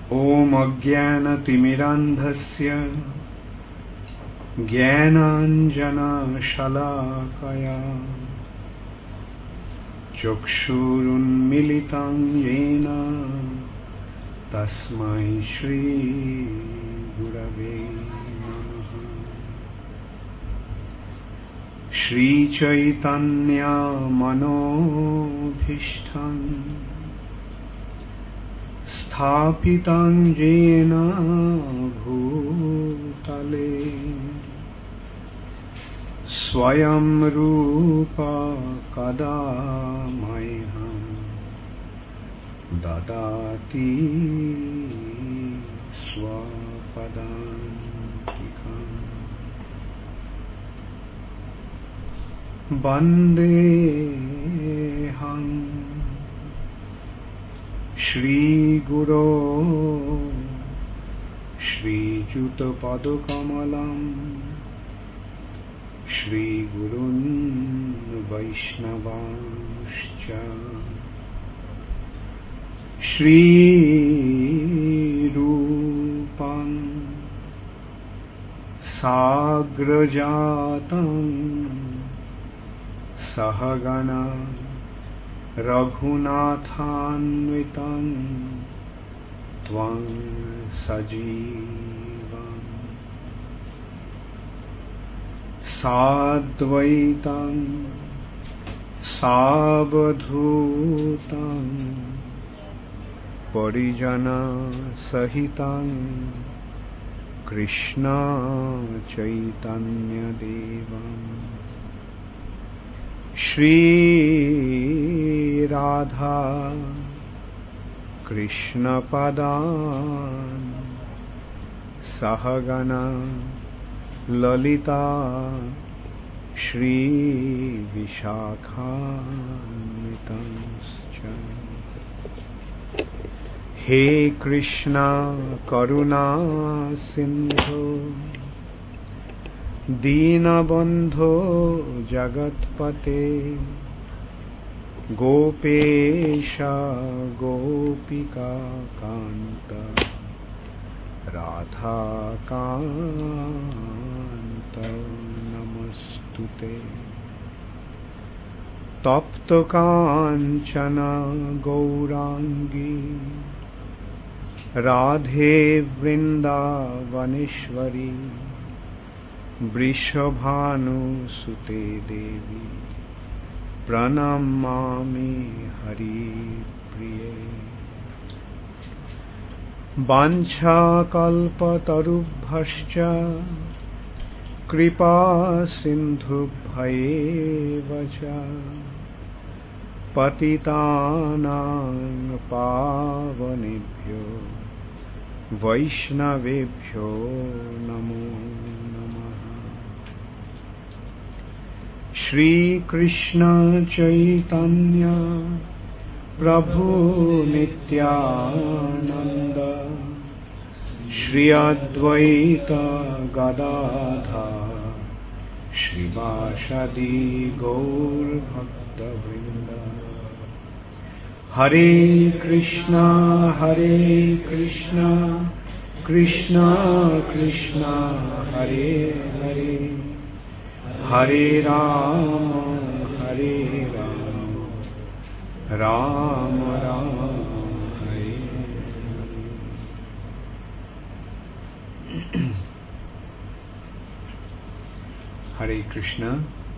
ॐ अज्ञानतिमिरान्धस्य ज्ञानाञ्जनशलाकया चक्षुरुन्मिलितं येन तस्मै श्रीगुरवे नमः। श्रीचैतन्यमनोभीष्टं स्थापितं येन भूतले स्वयं रूप कदा मह्यं ददाति स्वपदान्तिकम्। वन्देऽहं श्रीगुरो श्रीयुतपदकमलम् श्रीगुरुन् वैष्णवांश्च श्रीरूपं साग्रजातं सहगणा रघुनाथान्वितं त्वं सजीवम् साद्वैतं सावधूतं परिजनसहितं कृष्ण चैतन्यदेवं श्रीराधा कृष्णपदान् सहगणा ललिता श्रीविशाखान्वितंश्च। हे कृष्णा करुणा सिन्धो दीनबन्धो जगत्पते गोपेश गोपिका कान्त राधाकान्त नमस्तुते। तप्तकाञ्चन गौराङ्गी राधे वृन्दावनेश्वरी वृषभानुसुते देवी प्रणमामि हरिप्रिये। वाञ्छाकल्पतरुभ्यश्च कृपा सिन्धुभ्येव च पतितानां पावनेभ्यो वैष्णवेभ्यो नमो नमः। श्रीकृष्ण चैतन्य प्रभु नित्यानंद श्री अद्वैत गदाधर श्रीवासदि गौर भक्तवृंद। हरे Krishna Krishna Krishna Hare Hare Hare Ram Ram Ram Hare Hare Krishna.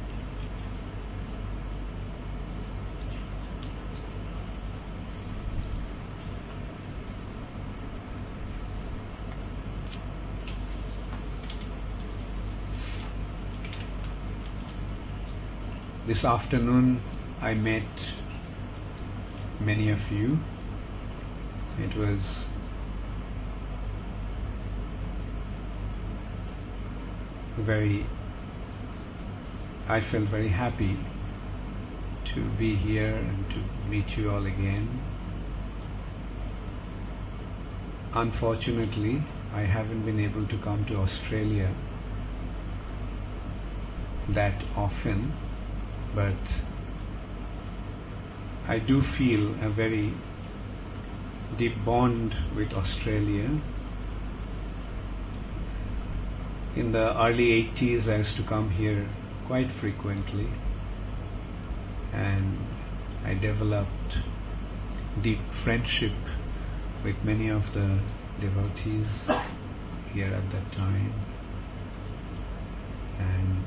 This afternoon I met many of you. It was I felt very happy to be here and to meet you all again. Unfortunately, I haven't been able to come to Australia that often, but I do feel a very deep bond with Australia. In the early 80s, I used to come here quite frequently, and I developed deep friendship with many of the devotees here at that time. And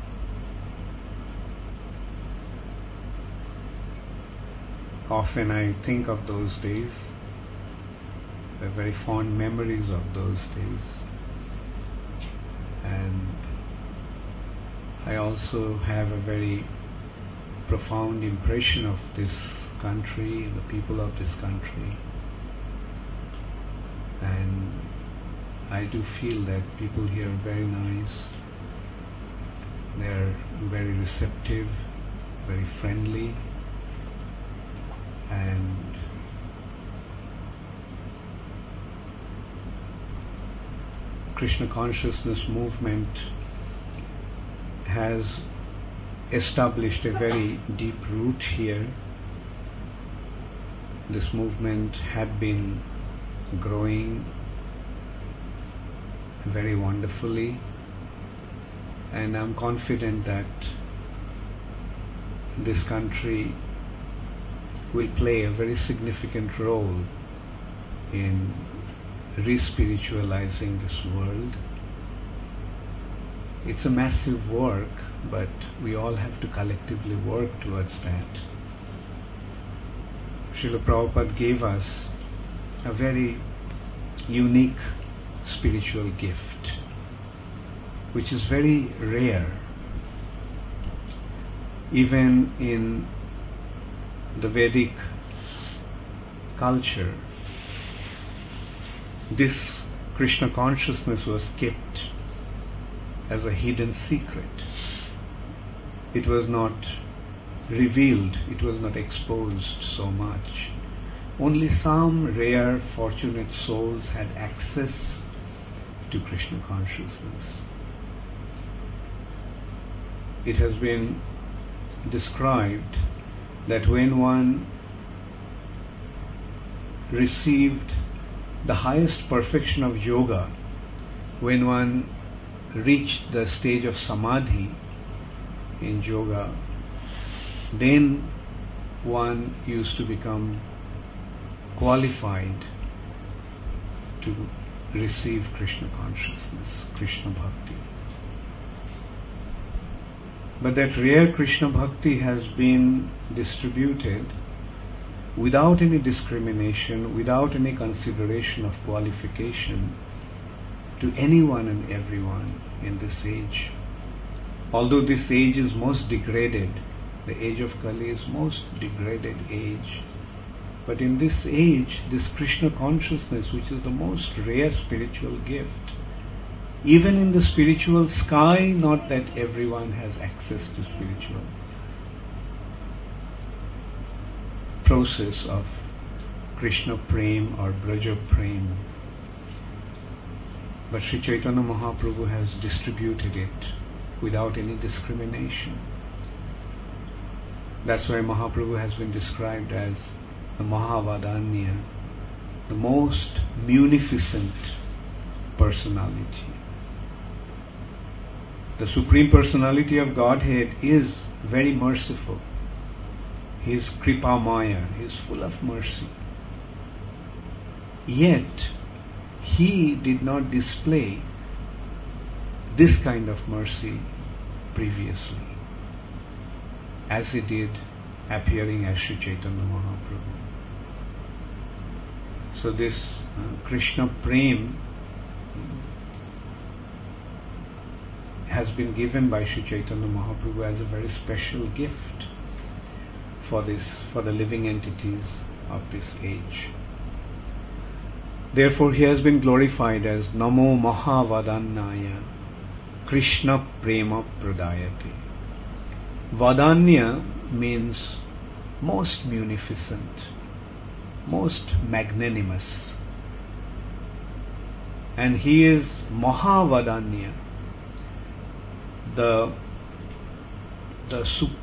often I think of those days, the very fond memories of those days. And I also have a very profound impression of this country, the people of this country. And I do feel that people here are very nice. They're very receptive, very friendly, and Krishna consciousness movement has established a very deep root here. This movement had been growing very wonderfully, and I'm confident that this country will play a very significant role in re-spiritualizing this world. It's a massive work, but we all have to collectively work towards that. Srila Prabhupada gave us a very unique spiritual gift, which is very rare. Even in the Vedic culture, this Krishna consciousness was kept as a hidden secret. It was not revealed, it was not exposed so much. Only some rare, fortunate souls had access to Krishna consciousness. It has been described that when one received the highest perfection of yoga, when one reached the stage of samadhi in yoga, then one used to become qualified to receive Krishna consciousness, Krishna bhakti. But that rare Krishna bhakti has been distributed without any discrimination, without any consideration of qualification to anyone and everyone in this age. Although this age is most degraded, the age of Kali is most degraded age, but in this age, this Krishna consciousness, which is the most rare spiritual gift, even in the spiritual sky, not that everyone has access to spiritual process of Krishna Prem or Braja Prem. But Sri Chaitanya Mahaprabhu has distributed it without any discrimination. That's why Mahaprabhu has been described as the Mahavadanya, the most munificent personality. The Supreme Personality of Godhead is very merciful. He is Kripamaya, he is full of mercy. Yet, he did not display this kind of mercy previously, as he did appearing as Sri Chaitanya Mahaprabhu. So this Krishna Prem has been given by Sri Chaitanya Mahaprabhu as a very special gift for the living entities of this age. Therefore, he has been glorified as Namo Mahavadanyaya Krishna Prema Pradayate. Vadanya means most munificent, most magnanimous. And he is Mahavadanya, the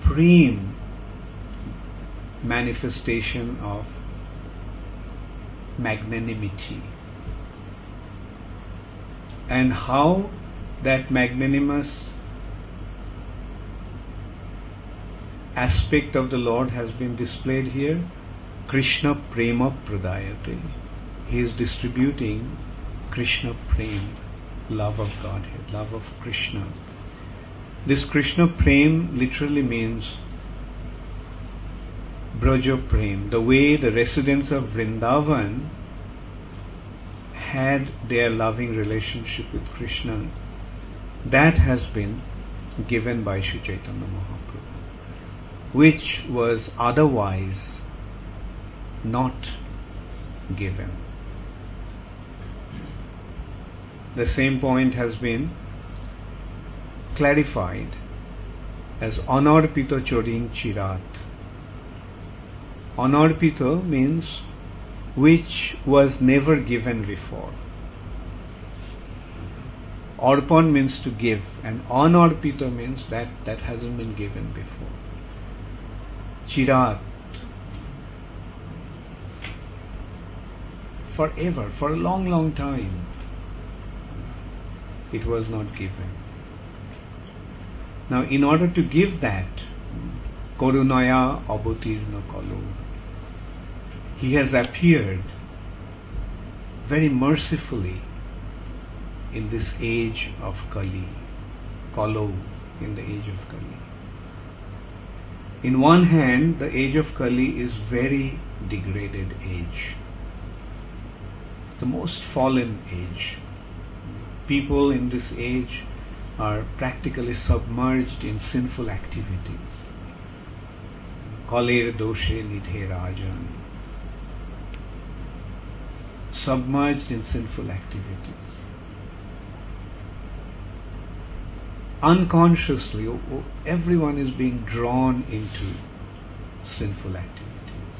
supreme manifestation of magnanimity, and how that magnanimous aspect of the Lord has been displayed here. Krishna Prema Pradayate. He is distributing Krishna Prem, love of Godhead, love of Krishna. This Krishna Prem literally means Braja Prem, the way the residents of Vrindavan had their loving relationship with Krishna. That has been given by Sri Chaitanya Mahaprabhu, which was otherwise not given. The same point has been clarified as Anarpita Chorin Chirat. Anarpita means which was never given before. Arpan means to give, and Anarpita means that hasn't been given before. Chirat, forever, for a long, long time, it was not given. Now, in order to give that, Korunaya Avatirna Kalu, He has appeared very mercifully in this age of Kali, Kalo, in the age of Kali. In one hand, the age of Kali is very degraded age, the most fallen age. People in this age are practically submerged in sinful activities. Kaler doshe nidhe rajan. Submerged in sinful activities. Unconsciously, everyone is being drawn into sinful activities.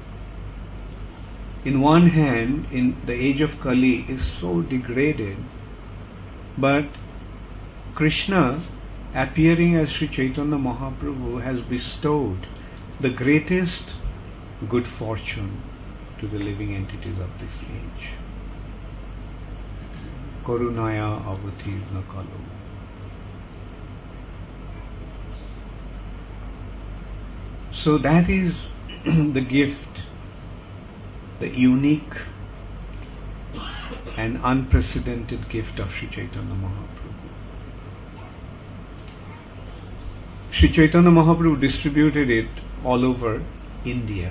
In one hand, in the age of Kali is so degraded, but Krishna, appearing as Sri Chaitanya Mahaprabhu, has bestowed the greatest good fortune to the living entities of this age. Korunaya Avatirna Kalu. So that is the gift, the unique and unprecedented gift of Sri Chaitanya Mahaprabhu. Sri Chaitanya Mahaprabhu distributed it all over India.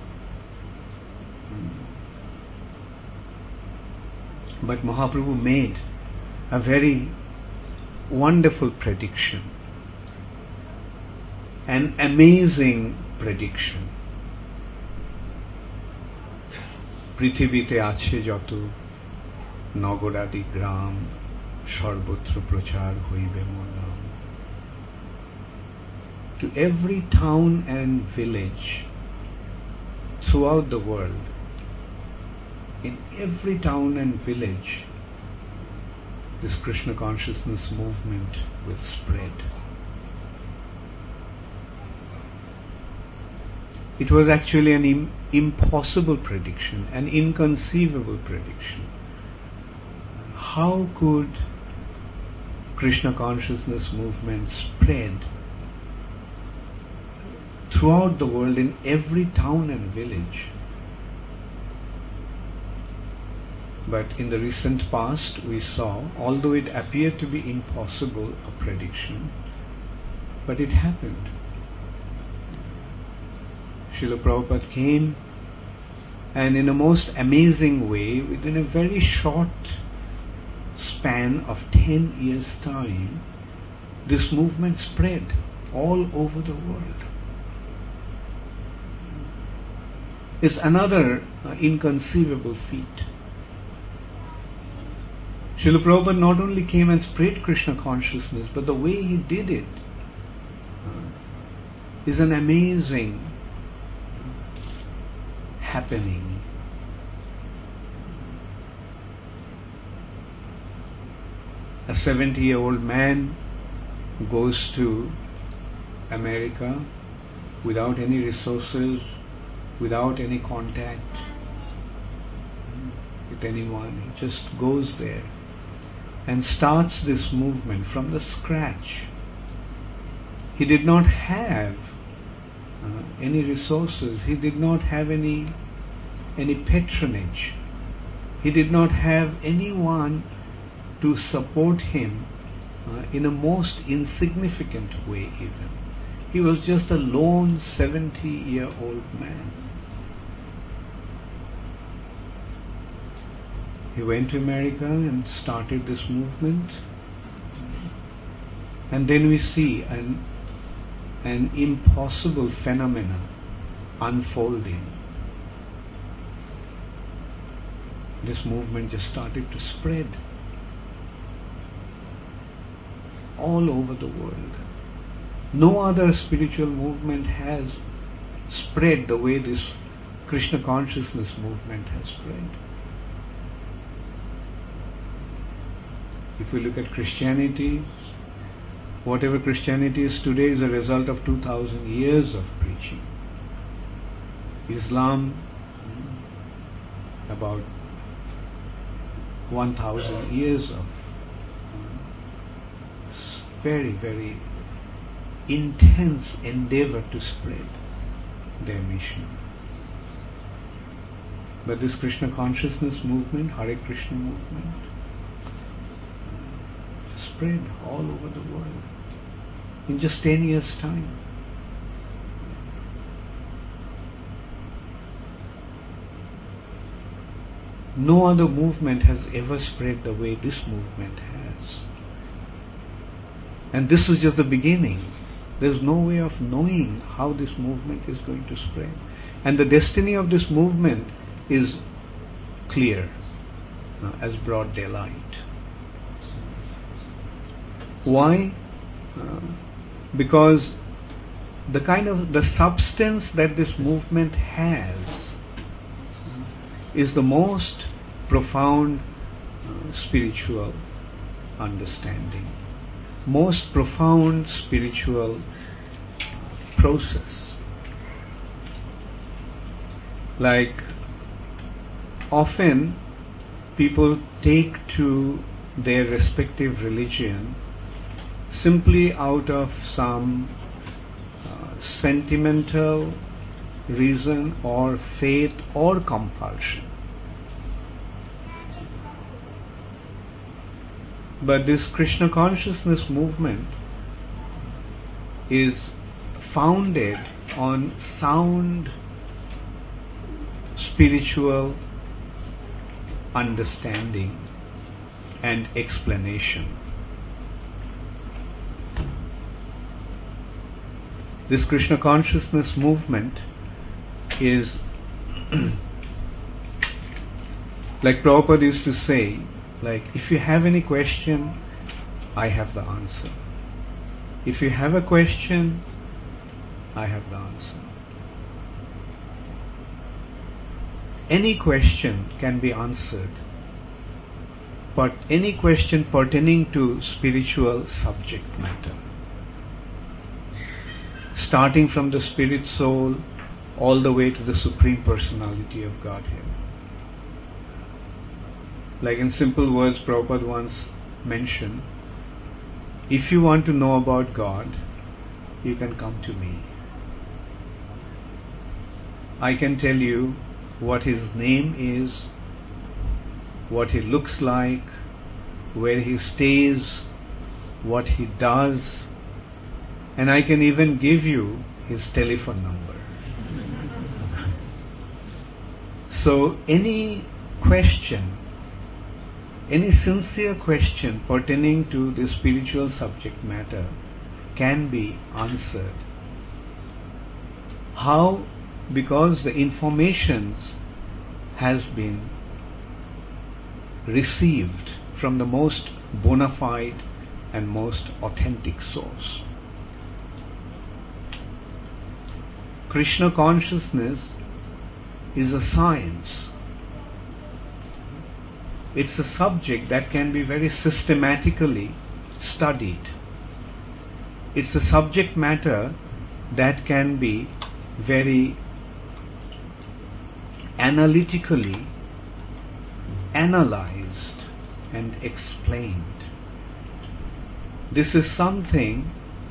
But Mahaprabhu made a very wonderful prediction, an amazing prediction. পৃথিবীতে আছে যত নগরাদি গ্রাম সর্বত্র প্রচার হইবে মোর নাম. To every town and village throughout the world, in every town and village, this Krishna consciousness movement will spread. It was actually an impossible prediction, an inconceivable prediction. How could Krishna consciousness movement spread throughout the world in every town and village? But in the recent past we saw, although it appeared to be impossible, a prediction, but it happened. Srila Prabhupada came, and in a most amazing way, within a very short span of 10 years' time, this movement spread all over the world. It's another inconceivable feat. Srila Prabhupada not only came and spread Krishna consciousness, but the way he did it is an amazing happening. A 70-year-old man goes to America without any resources, without any contact, consult anyone. He just goes there and starts this movement from the scratch. He did not have any resources. He did not have any patronage. He did not have anyone to support him in a most insignificant way even. He was just a lone 70-year-old man. He went to America and started this movement. And then we see an impossible phenomena unfolding. This movement just started to spread all over the world. No other spiritual movement has spread the way this Krishna consciousness movement has spread. If we look at Christianity, whatever Christianity is today is a result of 2000 years of preaching. Islam, about 1000 years of very, very intense endeavor to spread their mission. But this Krishna consciousness movement, Hare Krishna movement, spread all over the world in just 10 years' time. No other movement has ever spread the way this movement has. And this is just the beginning. There's no way of knowing how this movement is going to spread. And the destiny of this movement is clear as broad daylight. Why? Because the substance that this movement has is the most profound spiritual understanding, most profound spiritual process. Like often people take to their respective religion simply out of some sentimental reason or faith or compulsion. But this Krishna consciousness movement is founded on sound spiritual understanding and explanation. This Krishna consciousness movement is like Prabhupada used to say, like, if you have any question, I have the answer. If you have a question, I have the answer. Any question can be answered, but any question pertaining to spiritual subject matter, starting from the spirit soul all the way to the Supreme Personality of Godhead. Like in simple words, Prabhupada once mentioned, if you want to know about God, you can come to me. I can tell you what His name is, what He looks like, where He stays, what He does, and I can even give you His telephone number. So any question, any sincere question pertaining to the spiritual subject matter can be answered. How? Because the information has been received from the most bona fide and most authentic source. Krishna consciousness is a science. It's a subject that can be very systematically studied. It's a subject matter that can be very analytically analyzed and explained. This is something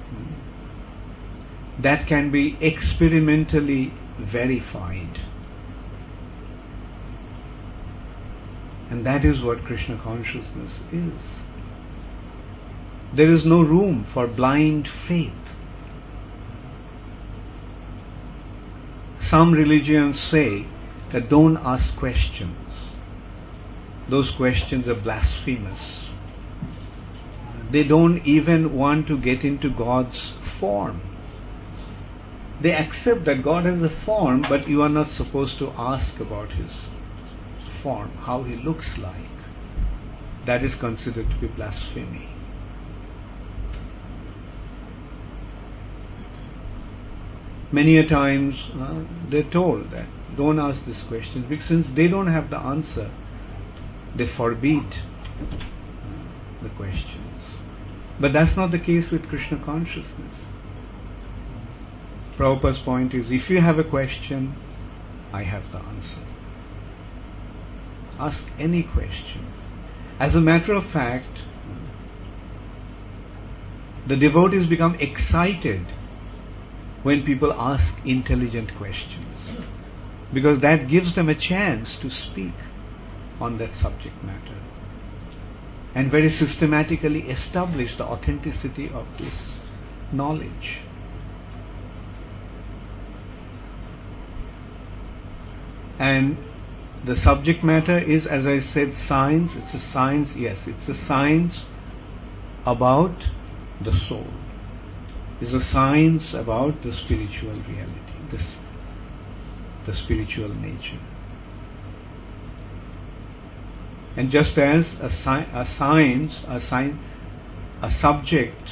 that can be experimentally verified. And that is what Krishna consciousness is. There is no room for blind faith. Some religions say that don't ask questions. Those questions are blasphemous. They don't even want to get into God's form. They accept that God has a form, but you are not supposed to ask about His form, how He looks like. That is considered to be blasphemy. Many a times they're told that don't ask this question, because since they don't have the answer, they forbid the questions. But that's not the case with Krishna consciousness. Prabhupada's point is, if you have a question, I have the answer. Ask any question. As a matter of fact, the devotees become excited when people ask intelligent questions, because that gives them a chance to speak on that subject matter and very systematically establish the authenticity of this knowledge. And the subject matter is, as I said, science. It's a science, yes, it's a science about the soul. It's a science about the spiritual reality, the spiritual nature. And just as a subject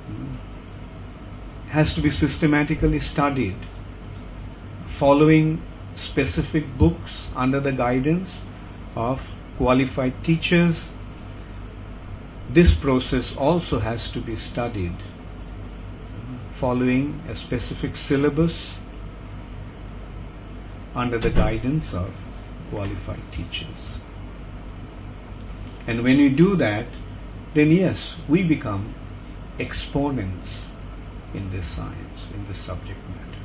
has to be systematically studied, following specific books under the guidance of qualified teachers, this process also has to be studied following a specific syllabus under the guidance of qualified teachers. And when we do that, then yes, we become exponents in this science, in this subject matter.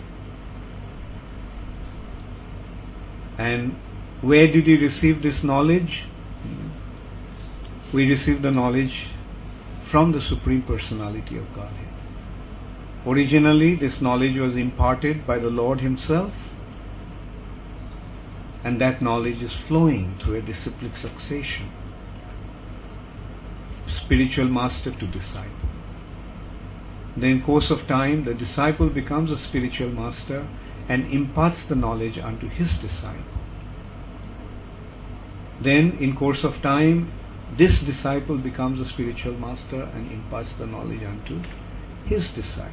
And where did we receive this knowledge? We received the knowledge from the Supreme Personality of Godhead. Originally, this knowledge was imparted by the Lord Himself, and that knowledge is flowing through a disciplic succession. Spiritual master to disciple. Then in course of time, the disciple becomes a spiritual master and imparts the knowledge unto his disciple. Then in course of time, this disciple becomes a spiritual master and imparts the knowledge unto his disciple.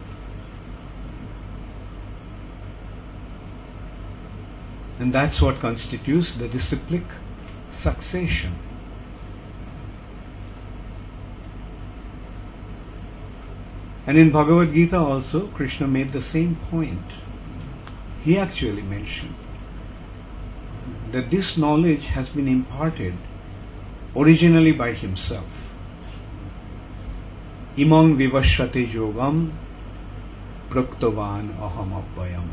And that's what constitutes the disciplic succession. And in Bhagavad Gita also, Krishna made the same point. He actually mentioned that this knowledge has been imparted originally by Himself. Imam vivashrate yogam praktavan aham abhayam.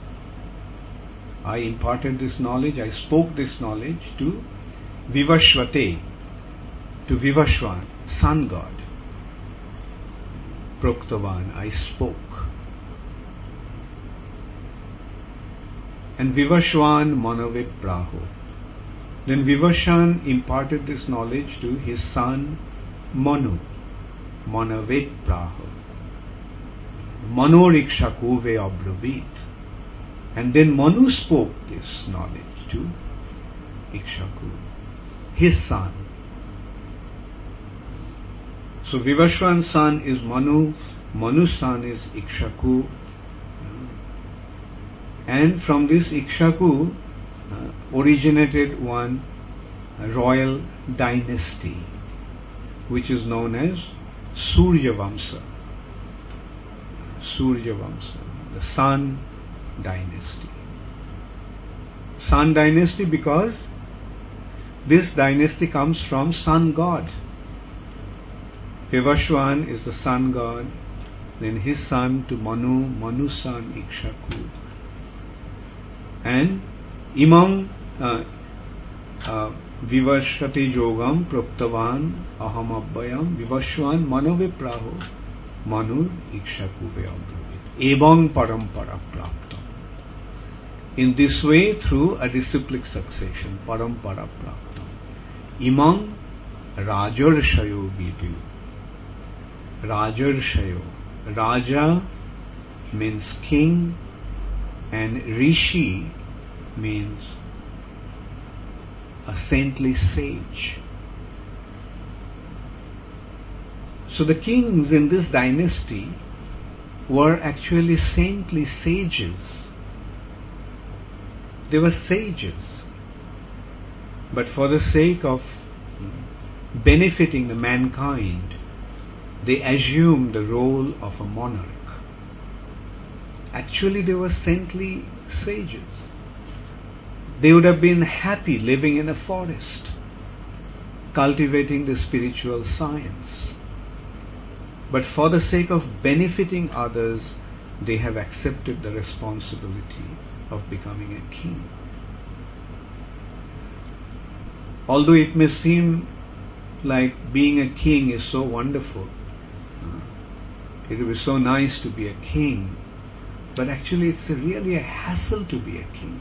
I imparted this knowledge, I spoke this knowledge to Vivashvate, to Vivashvan, Sun God. Praktavan, I spoke. And Vivashvan Manavid Praho. Then Vivasvan imparted this knowledge to his son Manu. Manavid Praho. Manorikshakuve Abravit. And then Manu spoke this knowledge to Ikshaku, his son. So Vivashvan's son is Manu, Manu's son is Ikshaku, and from this Ikshaku originated one royal dynasty which is known as Suryavamsa. Suryavamsa, the Sun Dynasty. Sun Dynasty because this dynasty comes from sun god. Vivaswan is the sun god, then his son to Manu, Manu's son Ikshaku. And Imam Vivashati Jogam Praptavan Aham Abbayam Vivaswan Manovipraho Manu Ikshaku Vyabhavit Ebang Parampara Praptam. In this way, through a disciplic succession, Parampara Praptam. Imam Rajarshayo Vidu. Rajarshayo. Raja means king and Rishi means a saintly sage. So the kings in this dynasty were actually saintly sages. They were sages. But for the sake of benefiting the mankind, they assumed the role of a monarch. Actually, they were saintly sages. They would have been happy living in a forest, cultivating the spiritual science. But for the sake of benefiting others, they have accepted the responsibility of becoming a king. Although it may seem like being a king is so wonderful, it would be so nice to be a king, but actually it's really a hassle to be a king.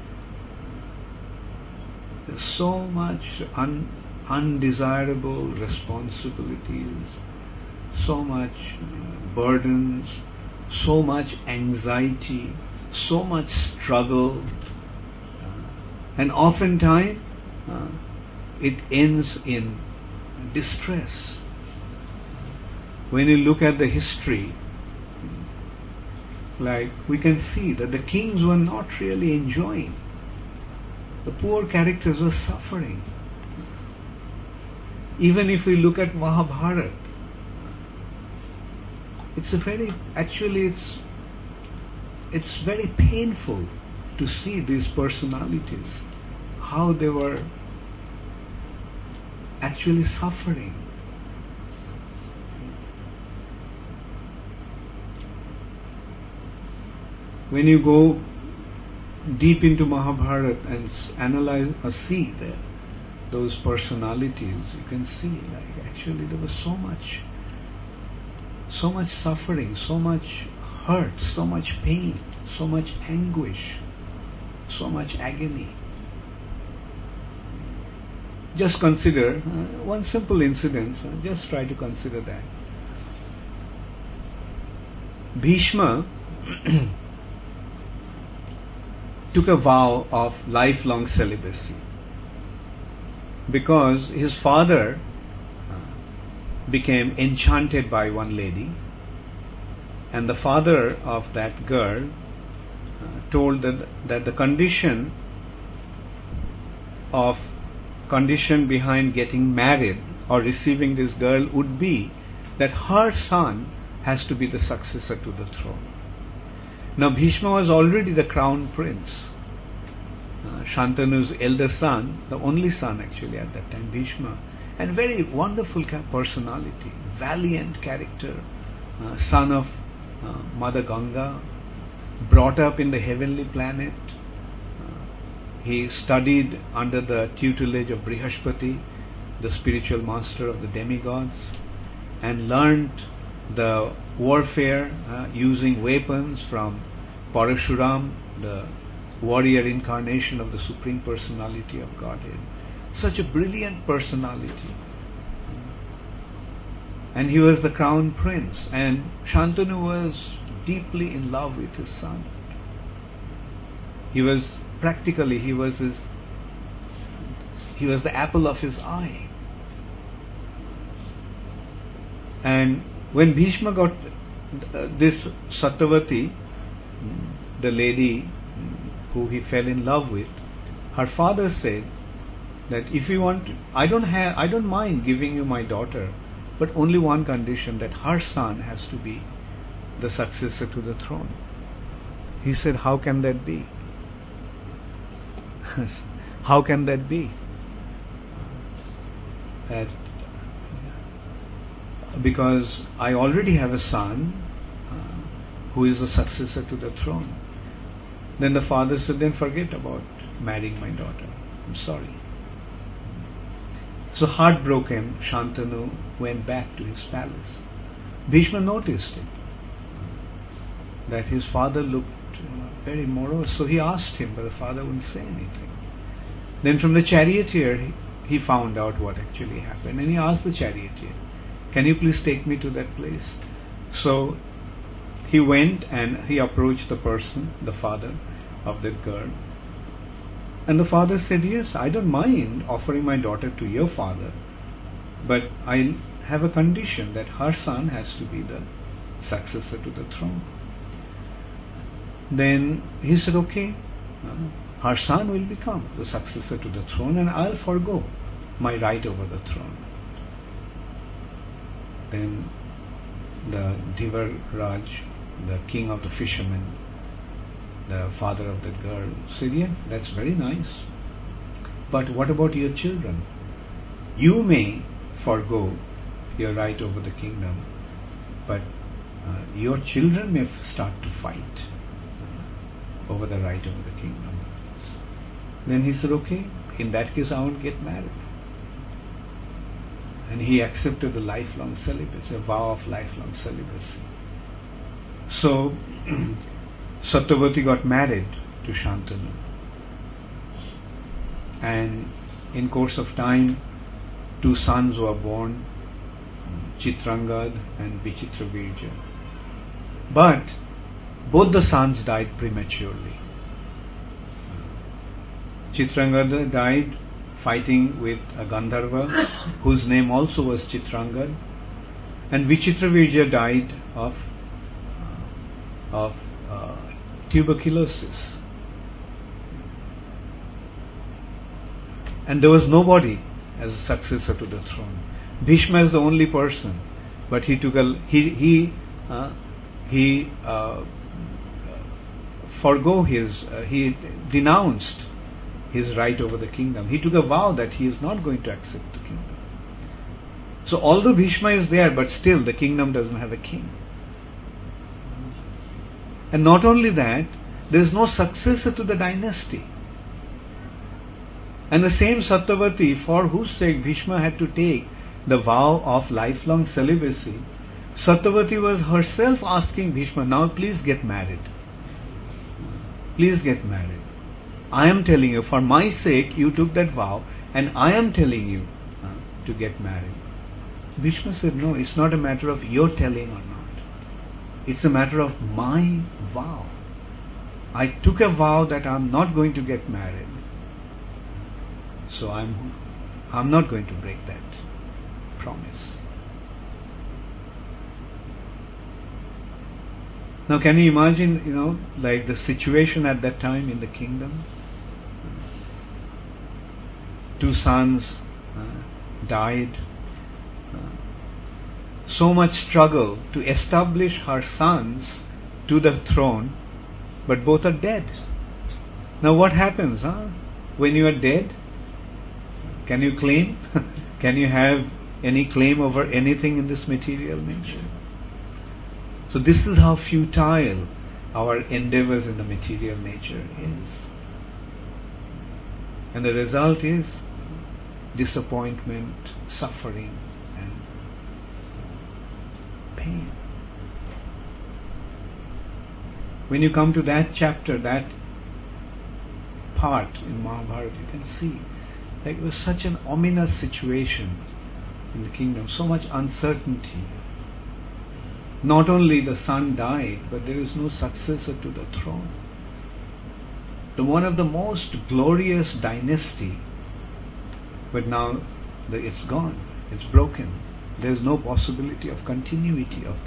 There's so much undesirable responsibilities, so much burdens, so much anxiety, so much struggle, and oftentimes it ends in distress. When you look at the history, like we can see that the kings were not really enjoying. The poor characters were suffering. Even if we look at Mahabharata, it's very painful to see these personalities, how they were actually suffering. When you go deep into Mahabharata and analyze or see those personalities, you can see like actually there was so much suffering, so much hurt, so much pain, so much anguish, so much agony. Just consider one simple incident. Just try to consider that. Bhishma took a vow of lifelong celibacy because his father became enchanted by one lady, and the father of that girl told that the condition behind getting married or receiving this girl would be that her son has to be the successor to the throne. Now Bhishma was already the crown prince, Shantanu's elder son, the only son actually at that time, Bhishma, and very wonderful personality, valiant character, son of Mother Ganga, brought up in the heavenly planet. He studied under the tutelage of Brihaspati, the spiritual master of the demigods, and learned the warfare using weapons from Parashuram, the warrior incarnation of the Supreme Personality of Godhead. Such a brilliant personality. And he was the crown prince, and Shantanu was deeply in love with his son. He was the apple of his eye. And when Bhishma got this Satyavati, the lady who he fell in love with, her father said that if you want, I don't mind giving you my daughter, but only one condition, that her son has to be the successor to the throne. He said, how can that be? How can that be? that because I already have a son who is the successor to the throne. Then the father said, then forget about marrying my daughter. I'm sorry. So heartbroken, Shantanu went back to his palace. Bhishma noticed it, that his father looked very morose. So he asked him, but the father wouldn't say anything. Then from the charioteer, he found out what actually happened. And he asked the charioteer, can you please take me to that place? So he went and he approached the person, the father of that girl. And the father said, yes, I don't mind offering my daughter to your father, but I have a condition that her son has to be the successor to the throne. Then he said, okay, her son will become the successor to the throne and I'll forego my right over the throne. Then the Dhivaraj, the king of the fishermen, the father of that girl, said, yeah, that's very nice. But what about your children? You may forego your right over the kingdom, but your children may start to fight over the right over the kingdom. Then he said, okay, in that case I won't get married. And he accepted the lifelong celibacy, a vow of lifelong celibacy. So Satyavati got married to Shantanu. And in course of time, 2 sons were born, Chitrangad and Vichitravirja. But both the sons died prematurely. Chitrangad died fighting with a Gandharva whose name also was Chitrangad, and Vichitravirja died of tuberculosis. And there was nobody as a successor to the throne. Bhishma is the only person, but he took he denounced his right over the kingdom. He took a vow that he is not going to accept the kingdom. So although Bhishma is there, but still the kingdom doesn't have a king. And not only that, there is no successor to the dynasty. And the same Satyavati, for whose sake Bhishma had to take the vow of lifelong celibacy, Satyavati was herself asking Bhishma, now please get married. Please get married. I am telling you, for my sake you took that vow, and I am telling you to get married. Bhishma said, no, it's not a matter of your telling or not. It's a matter of my vow. I took a vow that I'm not going to get married. So I'm not going to break that promise. Now can you imagine, like the situation at that time in the kingdom? 2 sons died. So much struggle to establish her sons to the throne, but both are dead. Now what happens when you are dead? Can you claim? Can you have any claim over anything in this material nature? So this is how futile our endeavors in the material nature is. And the result is disappointment, suffering, and pain. When you come to that chapter, that part in Mahabharata, you can see like it was such an ominous situation in the kingdom, so much uncertainty. Not only the son died, but there is no successor to the throne. One of the most glorious dynasty, but now it's gone, it's broken. There is no possibility of continuity of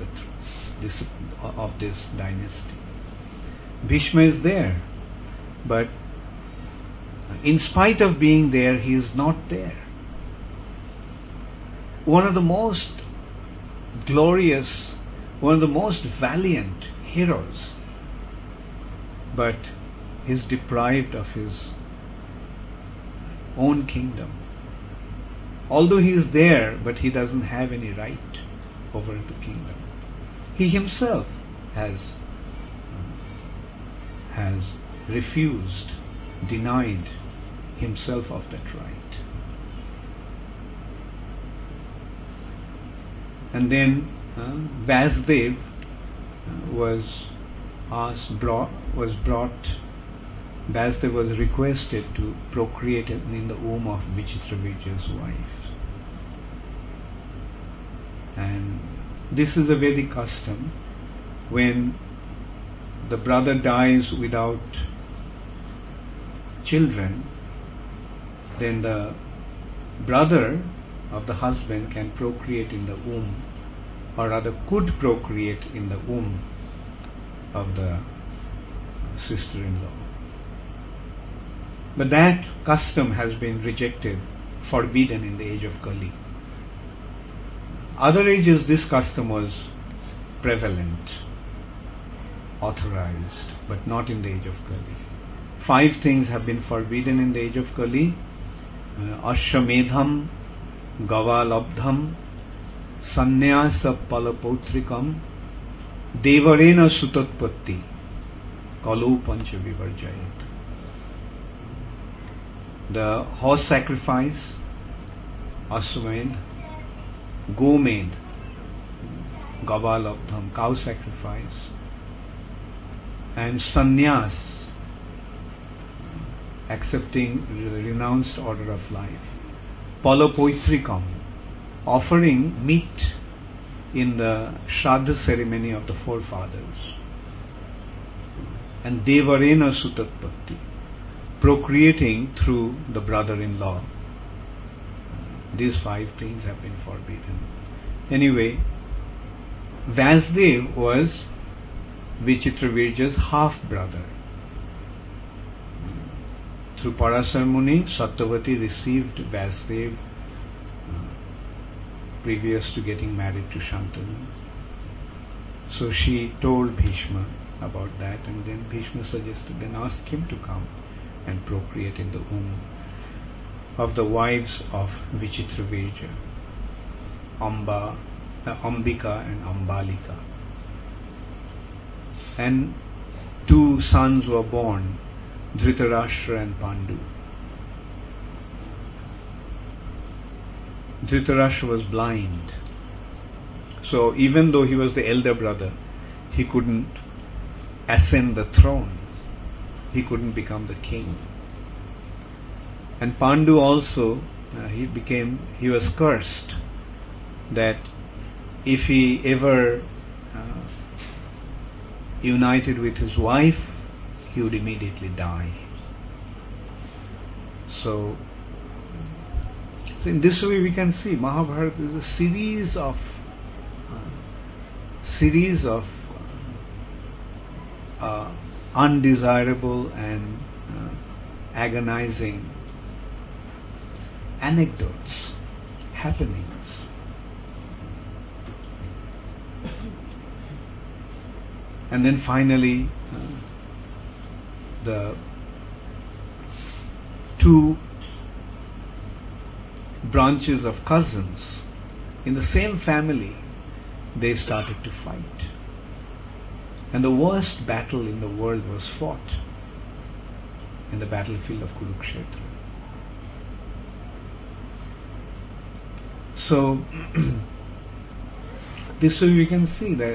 this dynasty. Bhishma is there, but in spite of being there, he is not there. One of the most glorious, one of the most valiant heroes, but he is deprived of his own kingdom, although he is there, but he doesn't have any right over the kingdom. He himself has refused, denied himself of that right. And then Vasdev was requested to procreate in the womb of Vichitravirja's wife. And this is a Vedic custom. When the brother dies without children, then the brother of the husband can procreate in the womb, or rather could procreate in the womb of the sister-in-law. But that custom has been rejected, forbidden in the age of Kali. Other ages this custom was prevalent, authorized, but not in the age of Kali. 5 things have been forbidden in the age of Kali: Ashwamedham, Gavalabdham, Sannyasa Palapautrikam, Devarena Sutatpatti, Kalu Pancha Vivarjayat. The horse sacrifice, Ashwamed, Gomed, Gavalabdham, cow sacrifice, and sannyas, accepting the renounced order of life. Palapoitrikam, offering meat in the Shraddha ceremony of the forefathers. And Devarena Sutatpatti, procreating through the brother-in-law. These 5 things have been forbidden. Anyway, Vasdev was Vichitravirja's half-brother. Through Parasar Muni, Satyavati received Vasdev previous to getting married to Shantanu. So she told Bhishma about that, and then Bhishma suggested, then ask him to come and procreate in the womb of the wives of Vichitravirja, Ambika and Ambalika. And 2 sons were born, Dhritarashtra and Pandu. Dhritarashtra was blind. So even though he was the elder brother, he couldn't ascend the throne. He couldn't become the king. And Pandu also, he was cursed that if he ever united with his wife, he would immediately die. So in this way we can see Mahabharata is a series of undesirable and agonizing anecdotes, happenings. And then finally, the 2 branches of cousins in the same family, they started to fight. And the worst battle in the world was fought in the battlefield of Kurukshetra. So, this way we can see that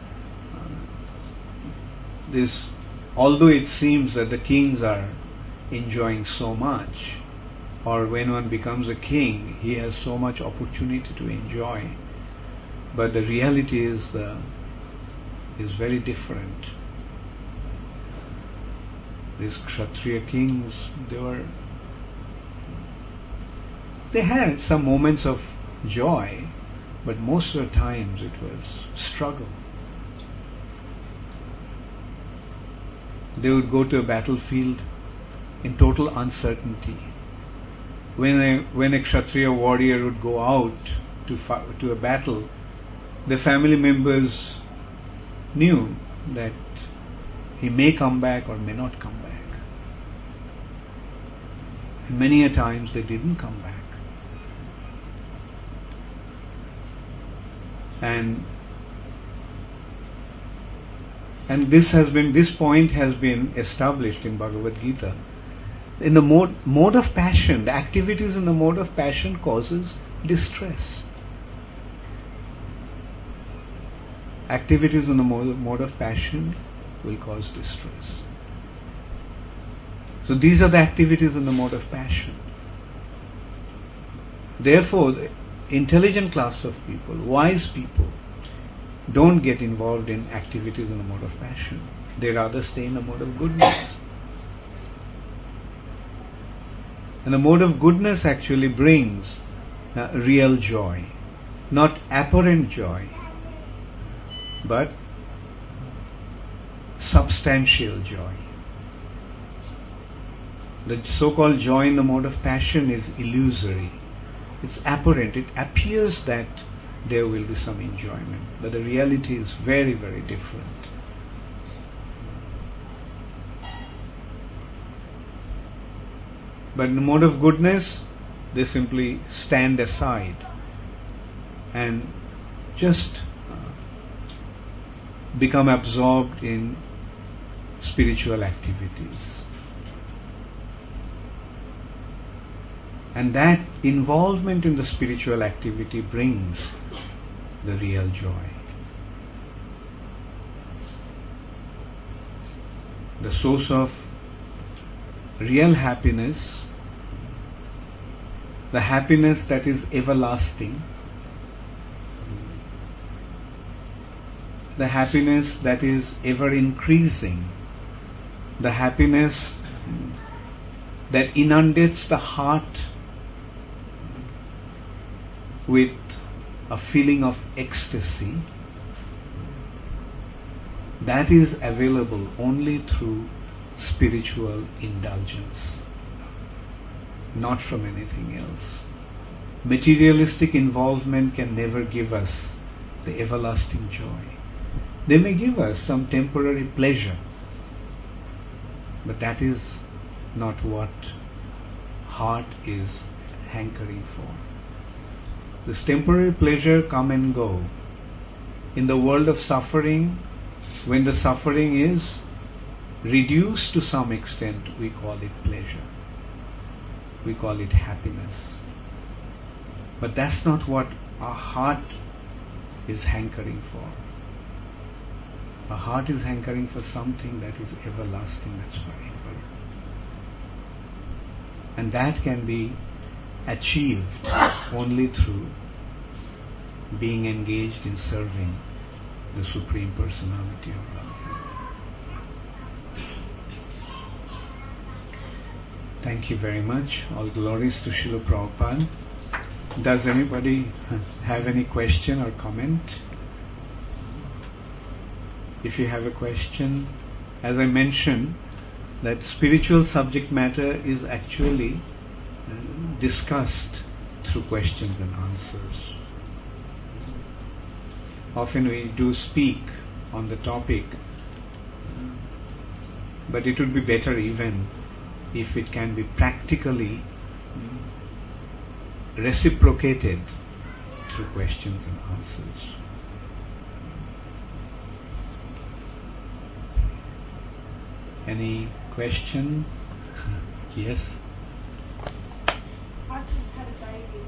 although it seems that the kings are enjoying so much, or when one becomes a king, he has so much opportunity to enjoy, but the reality is very different. These Kshatriya kings, they had some moments of joy, but most of the times it was struggle. They would go to a battlefield in total uncertainty. When a Kshatriya warrior would go out to a battle, the family members knew that he may come back or may not come back. And many a times they didn't come back. And this point has been established in Bhagavad Gita. In the mode of passion, the activities in the mode of passion causes distress. Activities in the mode of passion will cause distress. So these are the activities in the mode of passion. Therefore, the intelligent class of people, wise people, don't get involved in activities in the mode of passion. They rather stay in the mode of goodness. And the mode of goodness actually brings real joy, not apparent joy, but substantial joy. The so-called joy in the mode of passion is illusory. It's apparent. It appears that there will be some enjoyment, but the reality is very, very different. But in the mode of goodness, they simply stand aside and just become absorbed in spiritual activities. And that involvement in the spiritual activity brings the real joy. The source of real happiness, the happiness that is everlasting, the happiness that is ever increasing, the happiness that inundates the heart with a feeling of ecstasy, that is available only through spiritual indulgence, not from anything else. Materialistic involvement can never give us the everlasting joy. They may give us some temporary pleasure, but that is not what heart is hankering for. This temporary pleasure come and go. In the world of suffering, when the suffering is reduced to some extent, we call it pleasure. We call it happiness. But that's not what our heart is hankering for. Our heart is hankering for something that is everlasting, that's forever. And that can be achieved only through being engaged in serving the Supreme Personality of Godhead. Thank you very much. All glories to Srila Prabhupada. Does anybody have any question or comment? If you have a question, as I mentioned, that spiritual subject matter is actually discussed through questions and answers. Often we do speak on the topic, but it would be better even if it can be practically reciprocated through questions and answers. Any question? Yes? I just had a baby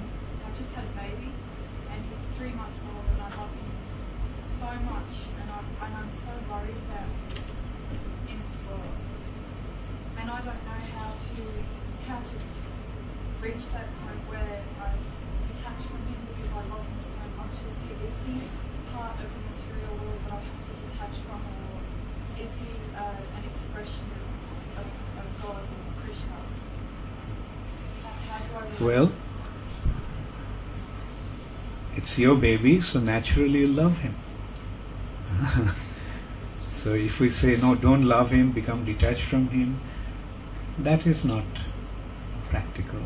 and he's 3 months old and I love him so much and I'm so worried about him in this world. And I don't know how to reach that point where I detach from him because I love him so much. Is he part of the material world that I have to detach from, or is he an expression of God or Krishna? How do I Well, it's your baby, so naturally you love him. So if we say, no, don't love him, become detached from him, that is not practical.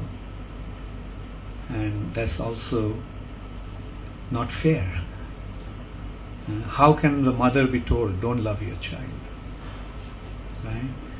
And that's also not fair. How can the mother be told, don't love your child? Right?